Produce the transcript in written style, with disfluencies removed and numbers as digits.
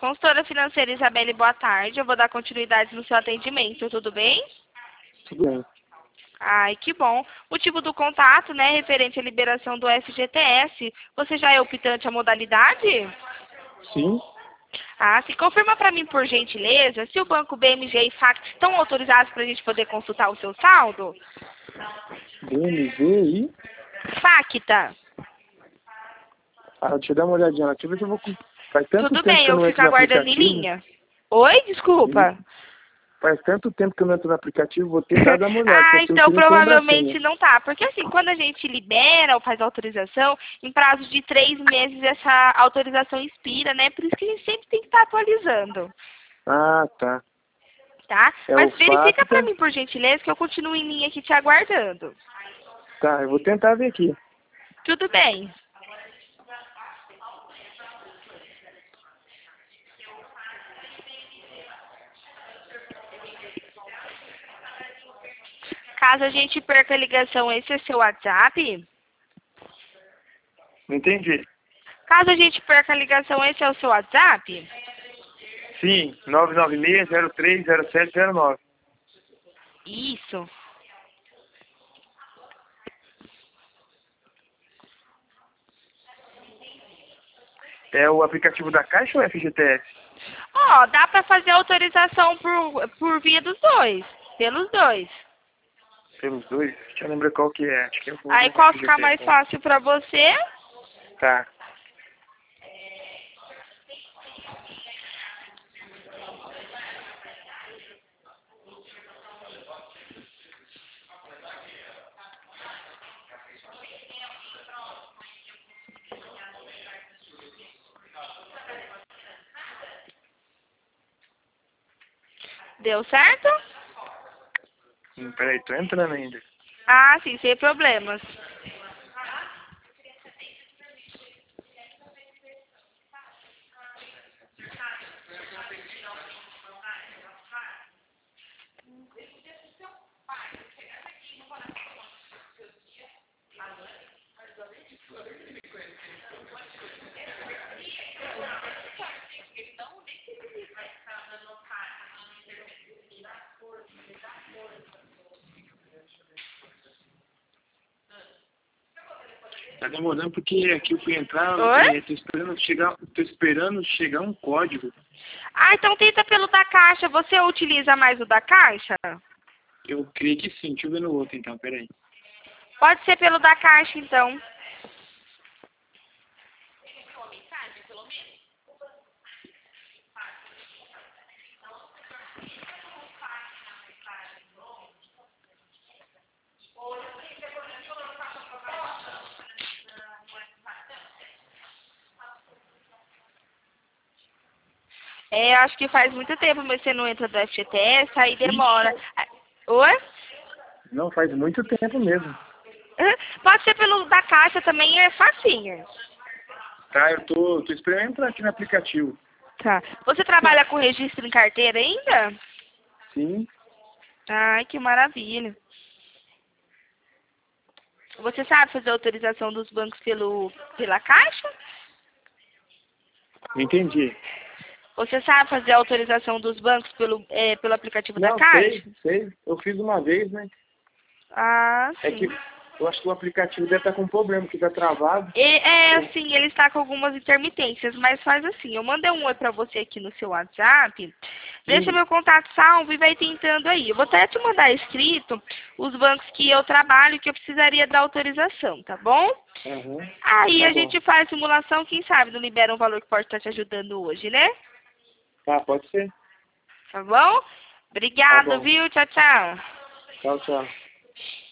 Consultora financeira Isabelle, boa tarde. Eu vou dar continuidade no seu atendimento, tudo bem? Tudo bem. Ai, que bom. Motivo do contato, né, referente à liberação do FGTS. Você já é optante à modalidade? Sim. Ah, se confirma para mim, por gentileza, se o banco BMG e FACT estão autorizados para a gente poder consultar o seu saldo? BMV e... FACTA. Deixa eu dar uma olhadinha lá. Deixa eu ver se eu vou... Faz tanto Tudo tempo bem, que eu eu não fico entro no aguardando em aplicativo. linha. Oi, desculpa. Faz tanto tempo que eu não entro no aplicativo, vou tentar dar uma olhada. Ah, Que assim, eu então queria ter uma provavelmente senha. não tá. Porque assim, quando a gente libera ou faz autorização, em prazo de 3 meses essa autorização expira, né? Por isso que a gente sempre tem que estar atualizando, Ah, tá. tá? É o Mas verifica pra FACTA. mim, por gentileza, que eu continuo em linha aqui te aguardando. Tá, eu vou tentar ver aqui. Tudo bem. Caso a gente perca a ligação, esse é seu WhatsApp? Não entendi. Caso a gente perca a ligação, esse é o seu WhatsApp? Sim, 996-030709. Isso. É o aplicativo da Caixa ou FGTS? Ó, dá pra fazer autorização por via dos dois. Pelos dois. Pelos dois? Deixa eu lembrar qual que é. Acho que eu vou Aí no qual ficar FGTS. mais fácil pra você? Tá. Deu certo? Peraí, tô entrando ainda. Ah, sim, sem problemas. Tá demorando porque aqui eu fui entrar, Oi? tô esperando chegar um código. Ah, então tenta pelo da Caixa. Você utiliza mais o da Caixa? Eu creio que sim, deixa eu ver no outro então, peraí. Pode ser pelo da Caixa, então. É, acho que faz muito tempo, mas você não entra do FGTS, aí demora. Ah, oi? Não, faz muito tempo mesmo. Pode ser pelo da Caixa também, é facinho. Tá, eu tô esperando entrar aqui no aplicativo. Tá. Você trabalha com registro em carteira ainda? Sim, Ai, que maravilha. Você sabe fazer a autorização dos bancos pela Caixa? não entendi. Você sabe fazer a autorização dos bancos pelo aplicativo da Não, Caixa? sei. Eu fiz uma vez, né? Ah, É que sim. eu acho que o aplicativo deve estar com problema, que tá travado. Assim, ele está com algumas intermitências, mas faz assim, eu mandei um oi pra você aqui no seu WhatsApp, deixa Sim. meu contato salvo e vai tentando aí. Eu vou até te mandar escrito os bancos que eu trabalho que eu precisaria da autorização, tá bom? Uhum. Aí Tá a bom. gente faz simulação, quem sabe não libera um valor que pode estar te ajudando hoje, né? Tá, pode ser. Tá bom? Tá Obrigado, bom. viu? Tchau, tchau. Tchau, tchau.